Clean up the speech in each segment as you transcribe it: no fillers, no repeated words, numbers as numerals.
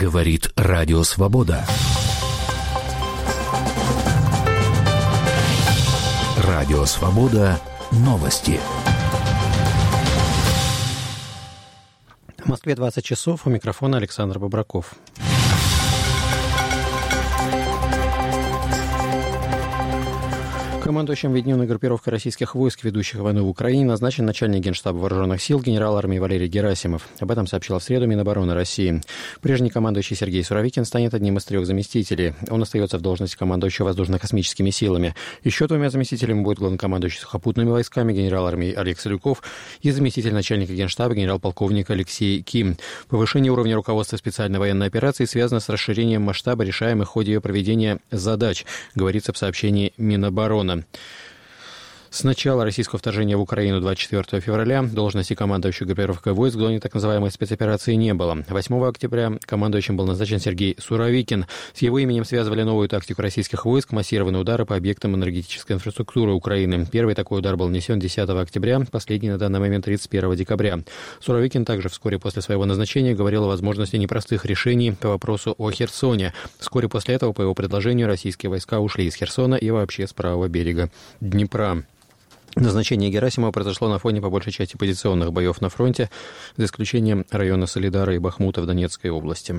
Говорит Радио Свобода. Радио Свобода. Новости. В Москве 20 часов. У микрофона Александр Бобраков. Командующим объединенной группировкой российских войск, ведущих войну в Украине, назначен начальник Генштаба Вооруженных сил генерал армии Валерий Герасимов. Об этом сообщила в среду Минобороны России. Прежний командующий Сергей Суровикин станет одним из 3 заместителей. Он остается в должности командующего воздушно-космическими силами. Еще 2 заместителями будет главнокомандующий сухопутными войсками генерал армии Олег Солюков и заместитель начальника Генштаба генерал-полковник Алексей Ким. Повышение уровня руководства специальной военной операции связано с расширением масштаба решаемых в ходе ее проведения задач, говорится в сообщении Минобороны. С начала российского вторжения в Украину 24 февраля должности командующего группировкой войск в зоне так называемой спецоперации не было. 8 октября командующим был назначен Сергей Суровикин. С его именем связывали новую тактику российских войск, массированные удары по объектам энергетической инфраструктуры Украины. Первый такой удар был нанесен 10 октября, последний на данный момент 31 декабря. Суровикин также вскоре после своего назначения говорил о возможности непростых решений по вопросу о Херсоне. Вскоре после этого, по его предложению, российские войска ушли из Херсона и вообще с правого берега Днепра. Назначение Герасимова произошло на фоне по большей части позиционных боев на фронте, за исключением района Солидара и Бахмута в Донецкой области.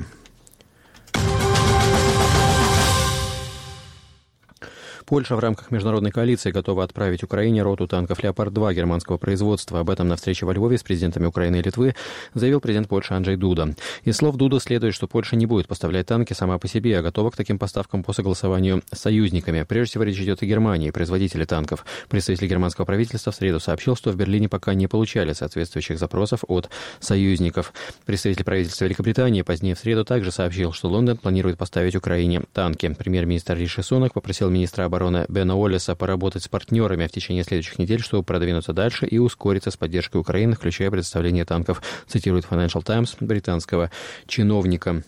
Польша в рамках международной коалиции готова отправить Украине роту танков «Леопард-2» германского производства. Об этом на встрече во Львове с президентами Украины и Литвы заявил президент Польши Анджей Дуда. Из слов Дуды следует, что Польша не будет поставлять танки сама по себе, а готова к таким поставкам по согласованию с союзниками. Прежде всего, речь идет о Германии, производителе танков. Представитель германского правительства в среду сообщил, что в Берлине пока не получали соответствующих запросов от союзников. Представитель правительства Великобритании позднее в среду также сообщил, что Лондон планирует поставить Украине танки. Премьер-министр Риши Сунак попросил министра обороны Бена Уоллеса поработать с партнерами в течение следующих недель, чтобы продвинуться дальше и ускориться с поддержкой Украины, включая предоставление танков, цитирует Financial Times британского чиновника.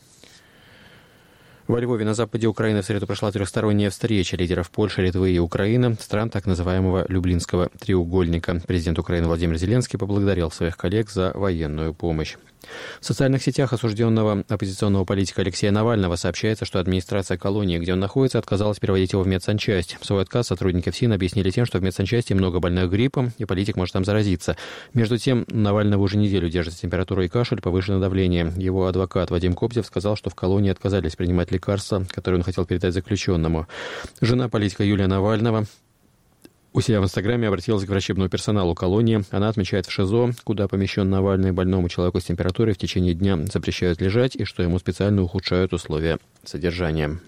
Во Львове на западе Украины в среду прошла трехсторонняя встреча лидеров Польши, Литвы и Украины, стран так называемого Люблинского треугольника. Президент Украины Владимир Зеленский поблагодарил своих коллег за военную помощь. В социальных сетях осужденного оппозиционного политика Алексея Навального сообщается, что администрация колонии, где он находится, отказалась переводить его в медсанчасть. Свой отказ сотрудники ФСИН объяснили тем, что в медсанчасти много больных гриппом, и политик может там заразиться. Между тем, Навального уже неделю держит температура и кашель, повышенное давление. Его адвокат Вадим Кобзев сказал, что в колонии отказались принимать лекарства, которые он хотел передать заключенному. Жена политика Юлия Навального у себя в Инстаграме обратилась к врачебному персоналу колонии. Она отмечает в ШИЗО, куда помещен Навальный, больному человеку с температурой в течение дня запрещают лежать и что ему специально ухудшают условия содержания.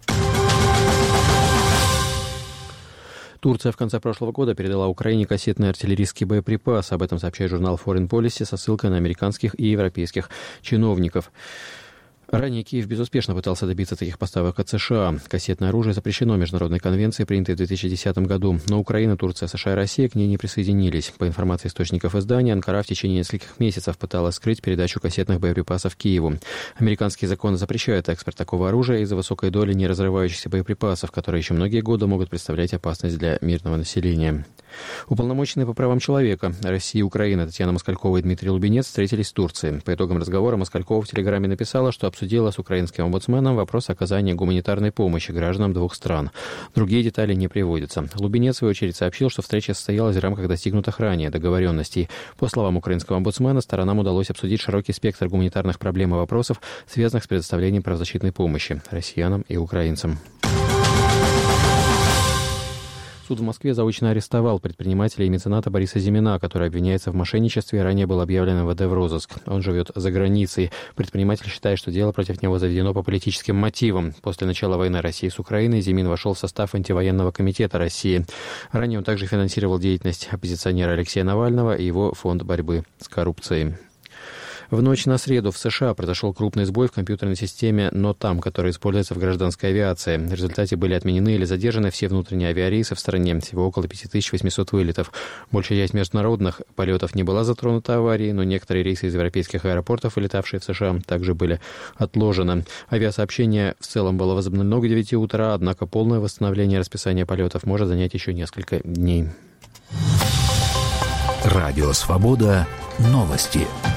Турция в конце прошлого года передала Украине кассетный артиллерийский боеприпас. Об этом сообщает журнал Foreign Policy со ссылкой на американских и европейских чиновников. Ранее Киев безуспешно пытался добиться таких поставок от США. Кассетное оружие запрещено международной конвенцией, принятой в 2010 году. Но Украина, Турция, США и Россия к ней не присоединились. По информации источников издания, Анкара в течение нескольких месяцев пыталась скрыть передачу кассетных боеприпасов Киеву. Американские законы запрещают экспорт такого оружия из-за высокой доли неразрывающихся боеприпасов, которые еще многие годы могут представлять опасность для мирного населения. Уполномоченные по правам человека России и Украины Татьяна Москалькова и Дмитрий Лубенец встретились в Турции. По итогам разговора Москалькова в Телеграме написала, что обсудила с украинским омбудсменом вопрос оказания гуманитарной помощи гражданам 2 стран. Другие детали не приводятся. Лубенец, в свою очередь, сообщил, что встреча состоялась в рамках достигнутых ранее договоренностей. По словам украинского омбудсмена, сторонам удалось обсудить широкий спектр гуманитарных проблем и вопросов, связанных с предоставлением правозащитной помощи россиянам и украинцам. Суд в Москве заочно арестовал предпринимателя и мецената Бориса Зимина, который обвиняется в мошенничестве и ранее был объявлен МВД в розыск. Он живет за границей. Предприниматель считает, что дело против него заведено по политическим мотивам. После начала войны России с Украиной Зимин вошел в состав антивоенного комитета России. Ранее он также финансировал деятельность оппозиционера Алексея Навального и его фонд борьбы с коррупцией. В ночь на среду в США произошел крупный сбой в компьютерной системе NOTAM, которая используется в гражданской авиации. В результате были отменены или задержаны все внутренние авиарейсы в стране, всего около 5800 вылетов. Большая часть международных полетов не была затронута аварией, но некоторые рейсы из европейских аэропортов, вылетавшие в США, также были отложены. Авиасообщение в целом было возобновлено к 9 утра, однако полное восстановление расписания полетов может занять еще несколько дней. Радио «Свобода». Новости.